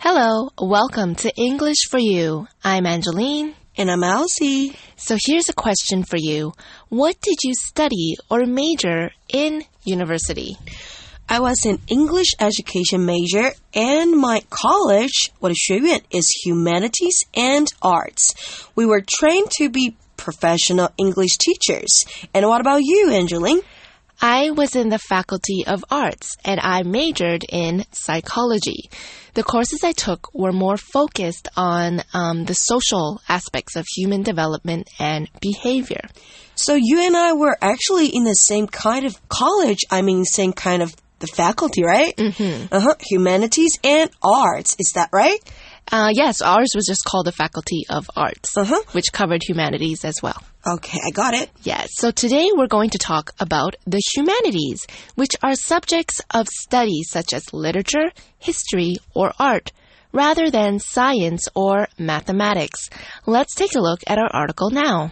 Hello, welcome to English for You. I'm Angeline. And I'm Elsie. So here's a question for you. What did you study or major in university? I was an English education major and my college, 我的学院, is humanities and arts. We were trained to be professional English teachers. And what about you, Angeline? I was in the Faculty of Arts and I majored in psychology. The courses I took were more focused on the social aspects of human development and behavior. So you and I were actually in the same kind of college, same kind of the faculty, right? Mm-hmm. Humanities and arts, is that right? Yes, ours was just called the Faculty of Arts, which covered humanities as well. Okay, I got it. Yes, so today we're going to talk about the humanities, which are subjects of study such as literature, history, or art, rather than science or mathematics. Let's take a look at our article now.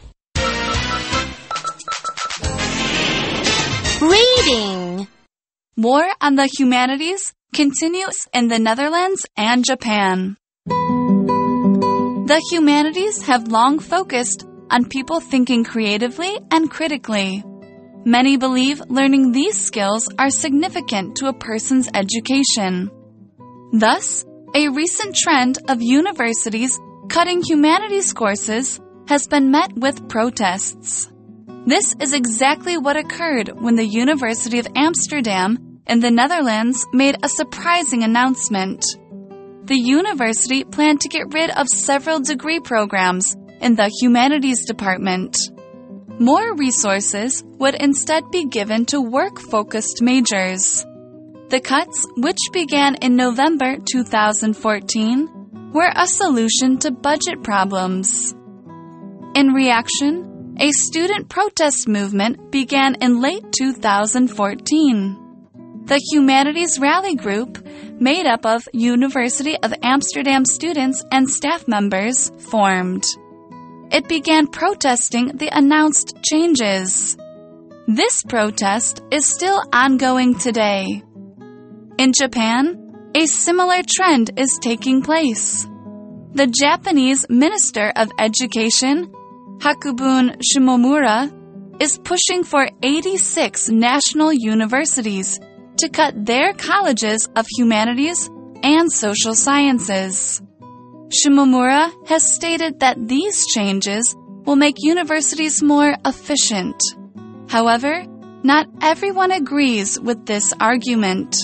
Reading. War on the humanities continues in the Netherlands and Japan. The humanities have long focused on people thinking creatively and critically. Many believe learning these skills are significant to a person's education. Thus, a recent trend of universities cutting humanities courses has been met with protests. This is exactly what occurred when the University of Amsterdam in the Netherlands made a surprising announcement. The university planned to get rid of several degree programs in the humanities department. More resources would instead be given to work-focused majors. The cuts, which began in November 2014, were a solution to budget problems. In reaction, a student protest movement began in late 2014. The Humanities Rally Group, made up of University of Amsterdam students and staff members, formed. It began protesting the announced changes. This protest is still ongoing today. In Japan, a similar trend is taking place. The Japanese Minister of Education, Hakubun Shimomura, is pushing for 86 national universities to cut their colleges of humanities and social sciences. Shimomura has stated that these changes will make universities more efficient. However, not everyone agrees with this argument.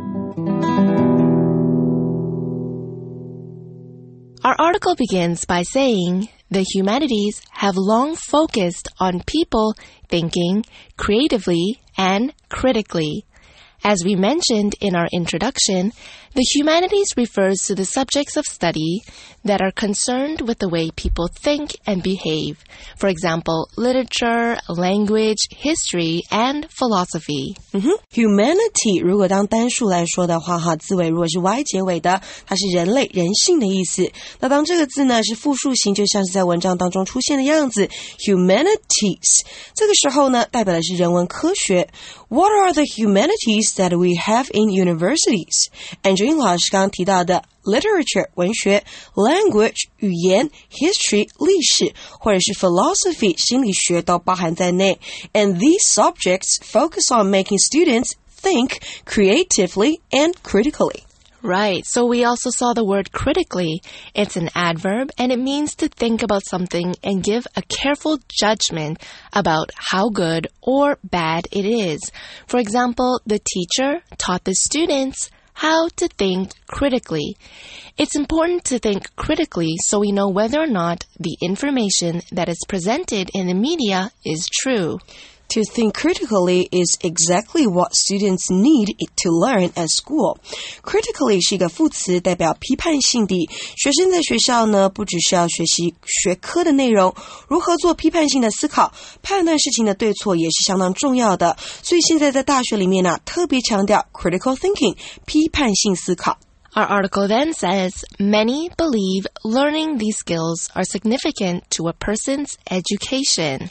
Our article begins by saying the humanities have long focused on people thinking creatively and critically. As we mentioned in our introduction, the humanities refers to the subjects of study that are concerned with the way people think and behave. For example, literature, language, history, and philosophy. Humanity 如果当单数来说的话，字尾如果是 y 结尾的，它是人类、人性的意思。那当这个字呢是复数形，就像是在文章当中出现的样子 ，humanities。这个时候呢，代表的是人文科学。What are the humanities that we have in universities? Angeline 老师刚刚提到的 literature 文学 language 语言 history 历史或者是 philosophy 心理学都包含在内 and these subjects focus on making students think creatively and critically. Right, so we also saw the word critically. It's an adverb and it means to think about something and give a careful judgment about how good or bad it is. For example, the teacher taught the students how to think critically. It's important to think critically so we know whether or not the information that is presented in the media is true. To think critically is exactly what students need to learn at school. Critically 是一个副词，代表批判性的。学生在学校呢，不只是要学习学科的内容，如何做批判性的思考，判断事情的对错也是相当重要的。所以现在在大学里面呢，特别强调 critical thinking， 批判性思考。 Our article then says, many believe learning these skills are significant to a person's education.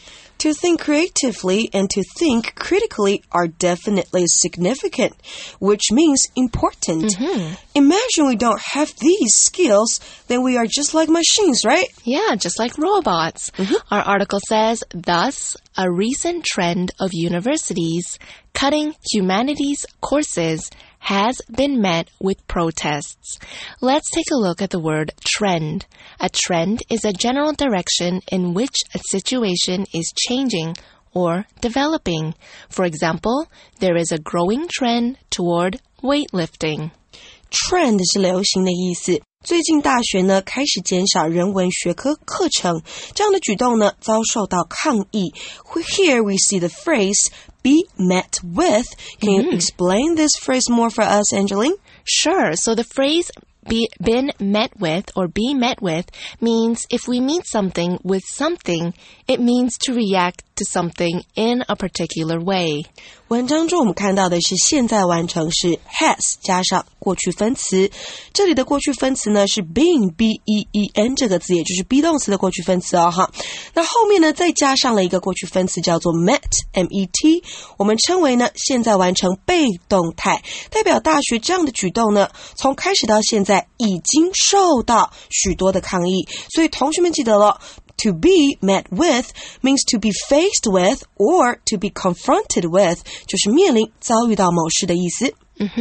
To think creatively and to think critically are definitely significant, which means important. Imagine we don't have these skills, then we are just like machines, right? Yeah, just like robots. Our article says, thus, a recent trend of universities cutting humanities courses has been met with protests. Let's take a look at the word trend. A trend is a general direction in which a situation is changing or developing. For example, there is a growing trend toward weightlifting. Trend 是流行的意思。最近大学呢开始减少人文学科课程，这样的举动呢遭受到抗议。Here we see the phrase be met with. Can you explain this phrase more for us, Angeline? Sure. So the phrase been met with or be met with means if we meet something with something, it means to react to something in a particular way. 文章中我们看到的是现在完成式 has 加上过去分词，这里的过去分词呢是 been B-E-E-N 这个字，也就是 be 动词的过去分词哦哈。那后面呢再加上了一个过去分词叫做 met M-E-T， 我们称为呢现在完成被动态，代表大学这样的举动呢从开始到现在已经受到许多的抗议，所以同学们记得了。To be met with means to be faced with or to be confronted with, 就是面临遭遇到某事的意思。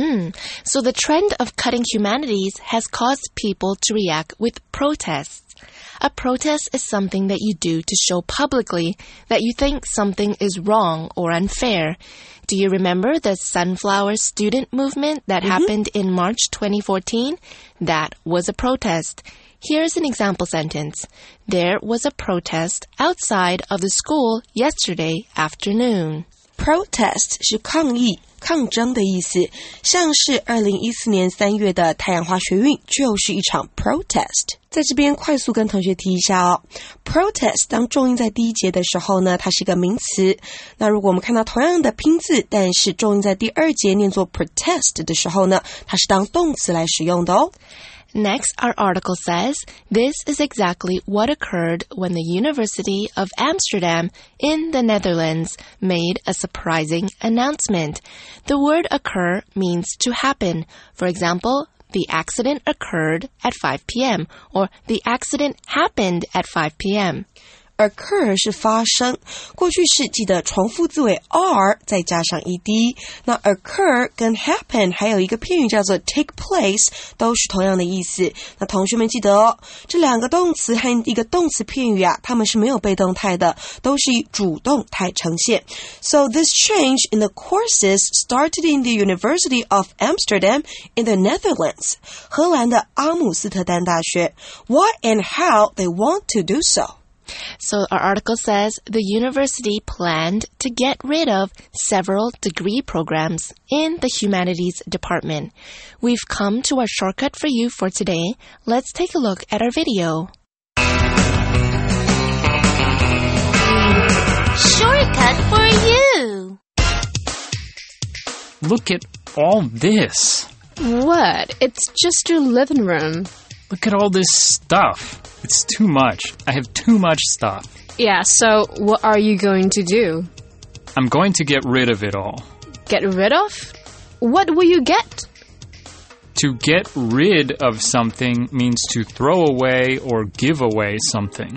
So the trend of cutting humanities has caused people to react with protests. A protest is something that you do to show publicly that you think something is wrong or unfair. Do you remember the Sunflower Student Movement that happened in March 2014? That was a protest. Here's an example sentence. There was a protest outside of the school yesterday afternoon. Protest 是抗议、抗争的意思，像是2014年3月的太阳花学运就是一场 protest。在这边快速跟同学提一下哦 ，protest 当重音在第一节的时候呢，它是一个名词。那如果我们看到同样的拼字，但是重音在第二节念作 protest 的时候呢，它是当动词来使用的哦。 Next, our article says, this is exactly what occurred when the University of Amsterdam in the Netherlands made a surprising announcement. The word occur means to happen. For example, the accident occurred at 5 p.m. or the accident happened at 5 p.m. Occur 是发生，过去式记得重复字尾 r 再加上 ed。那 occur 跟 happen 还有一个片语叫做 take place 都是同样的意思。那同学们记得哦，这两个动词和一个动词片语啊，它们是没有被动态的，都是以主动态呈现。So this change in the courses started in the University of Amsterdam in the Netherlands. 荷兰的阿姆斯特丹大学。Why and how they want to do so?So our article says the university planned to get rid of several degree programs in the humanities department. We've come to our shortcut for you for today. Let's take a look at our video. Shortcut for you! Look at all this. What? It's just your living room. Look at all this stuff. It's too much. I have too much stuff. Yeah, so what are you going to do? I'm going to get rid of it all. Get rid of? What will you get? To get rid of something means to throw away or give away something.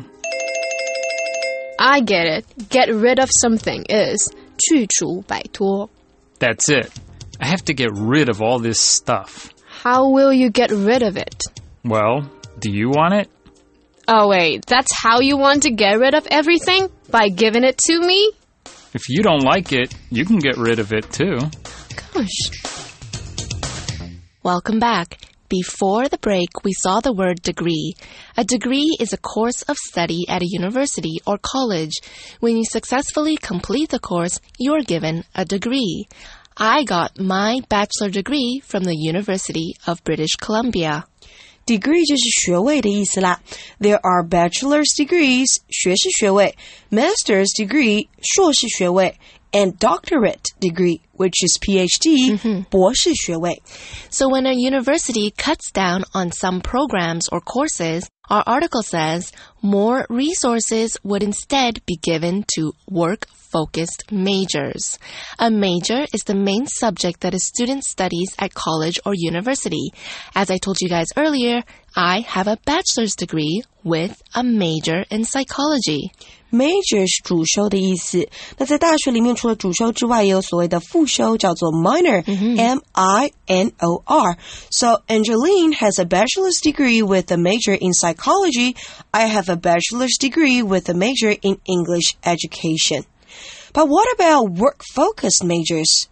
I get it. Get rid of something is 去除摆脱. That's it. I have to get rid of all this stuff. How will you get rid of it? Well, do you want it? Oh, wait, that's how you want to get rid of everything? By giving it to me? If you don't like it, you can get rid of it too. Gosh. Welcome back. Before the break, we saw the word degree. A degree is a course of study at a university or college. When you successfully complete the course, you're given a degree. I got my bachelor degree from the University of British Columbia. Degree 就是学位的意思啦。There are bachelor's degrees 学士学位 master's degree 硕士学位 and doctorate degree which is PhD, 博士学位。 So when a university cuts down on some programs or courses, our article says more resources would instead be given to work-focused majors. A major is the main subject that a student studies at college or university. As I told you guys earlier, I have a bachelor's degree with a major in psychology. Major 是主修的意思。那在大学里面，除了主修之外，也有所谓的副修，叫做 minor, M-I-N-O-R. So Angeline has a bachelor's degree with a major in psychology. I have a bachelor's degree with a major in English education. But what about work-focused majors?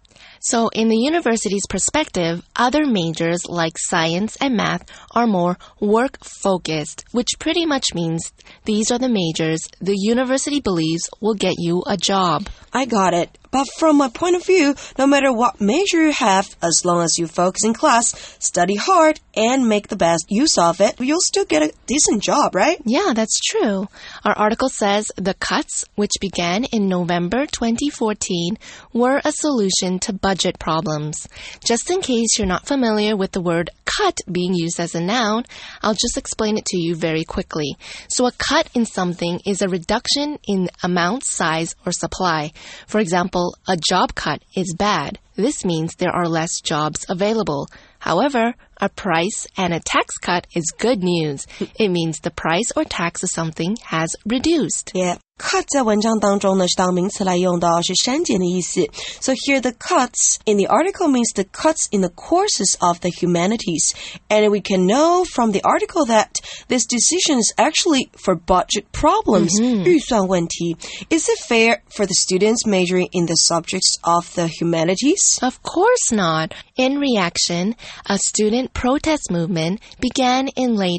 So in the university's perspective, other majors like science and math are more work-focused, which pretty much means these are the majors the university believes will get you a job. I got it. But from my point of view, no matter what major you have, as long as you focus in class, study hard, and make the best use of it, you'll still get a decent job, right? Yeah, that's true. Our article says the cuts, which began in November 2014, were a solution to budget problems. Just in case you're not familiar with the word cut being used as a noun, I'll just explain it to you very quickly. So a cut in something is a reduction in amount, size, or supply. For example, a job cut is bad. This means there are less jobs available. However, a price and a tax cut is good news. It means the price or tax of something has reduced. Yeah. Cut 在文章当中呢是当名词来用的，是删减的意思。So here the cuts in the article means the cuts in the courses of the humanities. And we can know from the article that this decision is actually for budget problems, 预算问题. Is it fair for the students majoring in the subjects of the humanities? Of course not. In reaction, a student protest movement began in late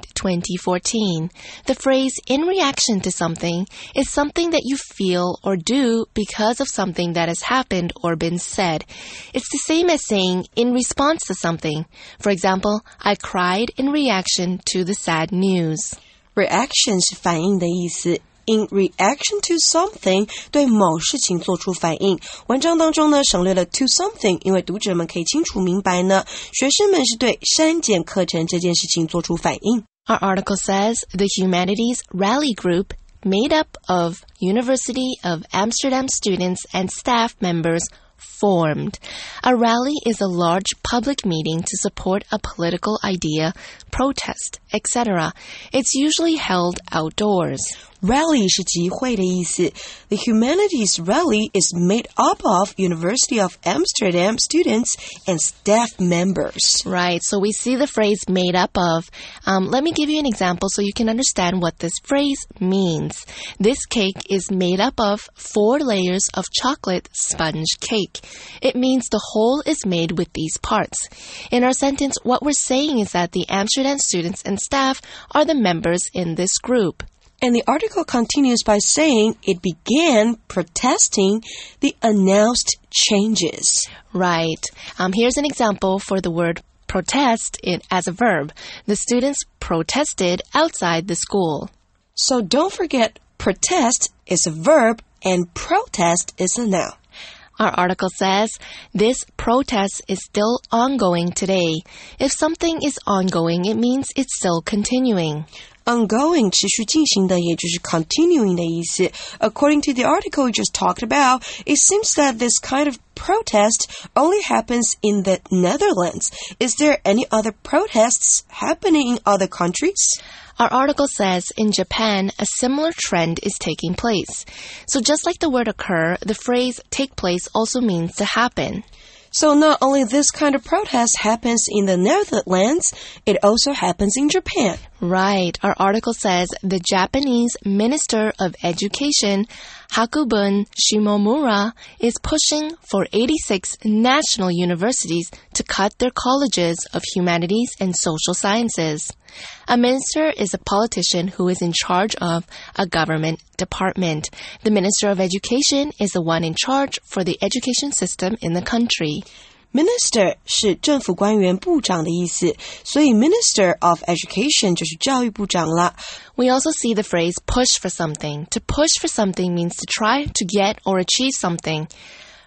2014. The phrase in reaction to something is something that you feel or do because of something that has happened or been said. It's the same as saying in response to something. For example, I cried in reaction to the sad news. Reaction 是反应的意思。In reaction to something, 对某事情做出反应。文章当中呢，省略了 to something， 因为读者们可以清楚明白呢，学生们是对删减课程这件事情做出反应。 Our article says the Humanities Rally Group, made up of University of Amsterdam students and staff members, formed. A rally is a large public meeting to support a political idea, protest, etc. It's usually held outdoors. Rally 是集会的意思。The Humanities Rally is made up of University of Amsterdam students and staff members. Right, so we see the phrase made up of. Let me give you an example so you can understand what this phrase means. This cake is made up of 4 layers of chocolate sponge cake. It means the whole is made with these parts. In our sentence, what we're saying is that the Amsterdam students and staff are the members in this group. And the article continues by saying it began protesting the announced changes. Right. Here's an example for the word protest as a verb. The students protested outside the school. So don't forget, protest is a verb and protest is a noun. Our article says, this protest is still ongoing today. If something is ongoing, it means it's still continuing. Ongoing 持续进行的，也就是 continuing 的意思。According to the article we just talked about, it seems that this kind of protest only happens in the Netherlands. Is there any other protests happening in other countries? Our article says in Japan, a similar trend is taking place. So just like the word occur, the phrase take place also means to happen. So not only this kind of protest happens in the Netherlands, it also happens in Japan. Right. Our article says the Japanese Minister of Education, Hakubun Shimomura, is pushing for 86 national universities to cut their colleges of humanities and social sciences. A minister is a politician who is in charge of a government department. The Minister of Education is the one in charge for the education system in the country. Minister 是政府官员部长的意思，所以 Minister of Education 就是教育部长啦。 We also see the phrase push for something. To push for something means to try to get or achieve something.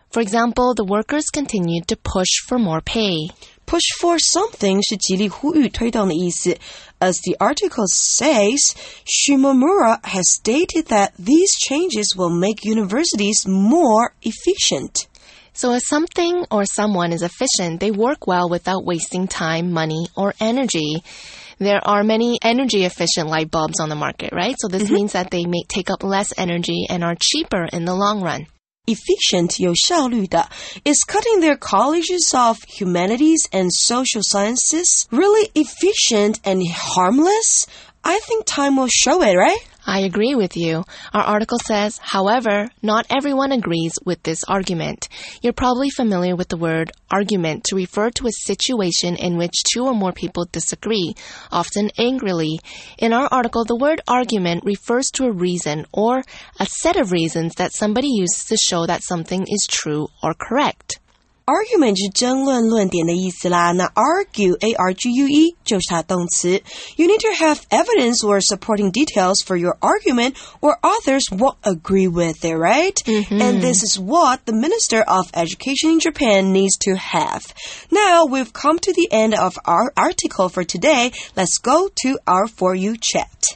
For example, the workers continued to push for more pay. Push for something 是极力呼吁推动的意思。As the article says, Shimomura has stated that these changes will make universities more efficient. So if something or someone is efficient, they work well without wasting time, money, or energy. There are many energy-efficient light bulbs on the market, right? So this means that they may take up less energy and are cheaper in the long run. Efficient 有效率的 is cutting their colleges of humanities and social sciences really efficient and harmless? I think time will show it, right? I agree with you. Our article says, however, not everyone agrees with this argument. You're probably familiar with the word argument to refer to a situation in which two or more people disagree, often angrily. In our article, the word argument refers to a reason or a set of reasons that somebody uses to show that something is true or correct. Argument 是争论论点的意思啦，那 argue, A-R-G-U-E 就是它的动词。You need to have evidence or supporting details for your argument or others won't agree with it, right? And this is what the Minister of Education in Japan needs to have. Now, we've come to the end of our article for today. Let's go to our For You chat.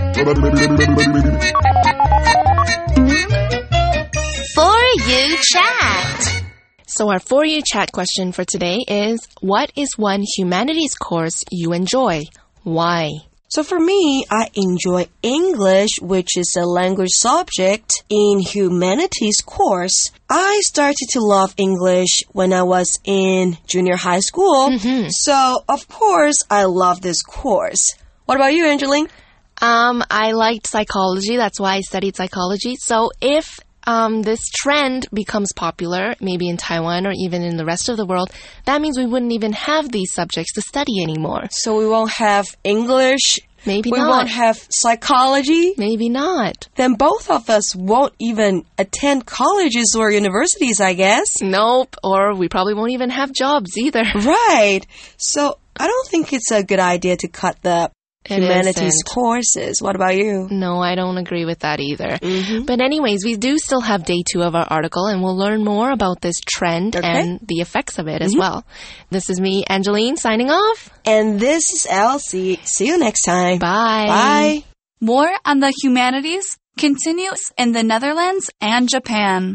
For You Chat. So our For You chat question for today is, what is one humanities course you enjoy? Why? So for me, I enjoy English, which is a language subject in humanities course. I started to love English when I was in junior high school. So, of course, I love this course. What about you, Angeline? I liked psychology. That's why I studied psychology. So if this trend becomes popular, maybe in Taiwan or even in the rest of the world, that means we wouldn't even have these subjects to study anymore. So we won't have English. Maybe we not. We won't have psychology. Maybe not. Then both of us won't even attend colleges or universities, I guess. Nope. Or we probably won't even have jobs either. Right. So I don't think it's a good idea to cut the humanities courses. What about you? No, I don't agree with that either. But anyways, we do still have day 2 of our article, and we'll learn more about this trend and the effects of it as well. This is me, Angeline, signing off. And this is Elsie. See you next time. Bye. Bye. More on the humanities continues in the Netherlands and Japan.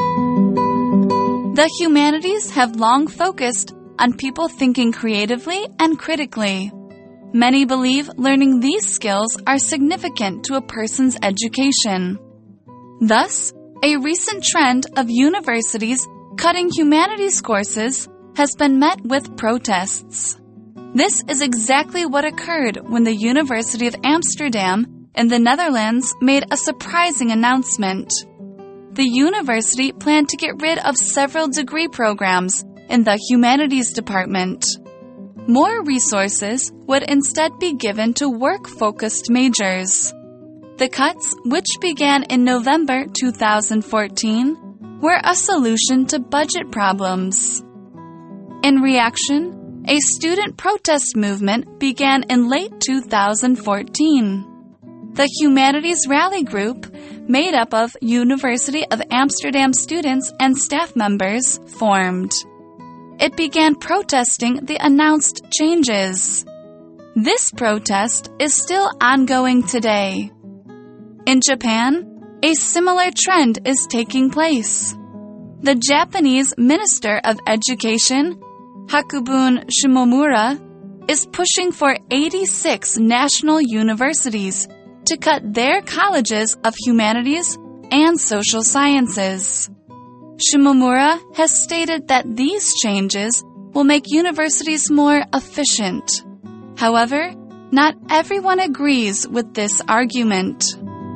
The humanities have long focused on people thinking creatively and critically. Many believe learning these skills are significant to a person's education. Thus, a recent trend of universities cutting humanities courses has been met with protests. This is exactly what occurred when the University of Amsterdam in the Netherlands made a surprising announcement. The university planned to get rid of several degree programs in the humanities department. More resources would instead be given to work-focused majors. The cuts, which began in November 2014, were a solution to budget problems. In reaction, a student protest movement began in late 2014. The Humanities Rally Group, made up of University of Amsterdam students and staff members, formed. It began protesting the announced changes. This protest is still ongoing today. In Japan, a similar trend is taking place. The Japanese Minister of Education, Hakubun Shimomura, is pushing for 86 national universities to cut their colleges of humanities and social sciences. Shimomura has stated that these changes will make universities more efficient. However, not everyone agrees with this argument.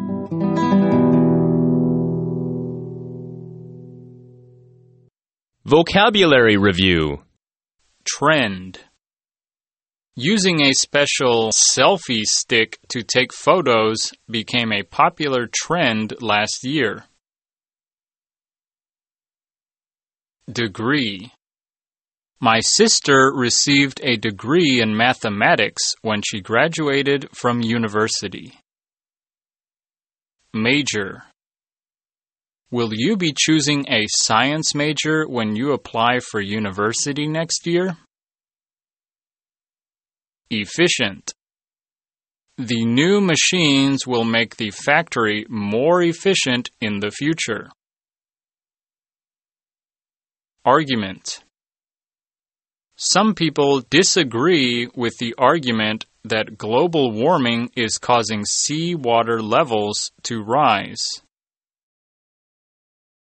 Vocabulary Review. Trend. Using a special selfie stick to take photos became a popular trend last year. Degree. My sister received a degree in mathematics when she graduated from university. Major. Will you be choosing a science major when you apply for university next year? Efficient. The new machines will make the factory more efficient in the future. Argument. Some people disagree with the argument that global warming is causing sea water levels to rise.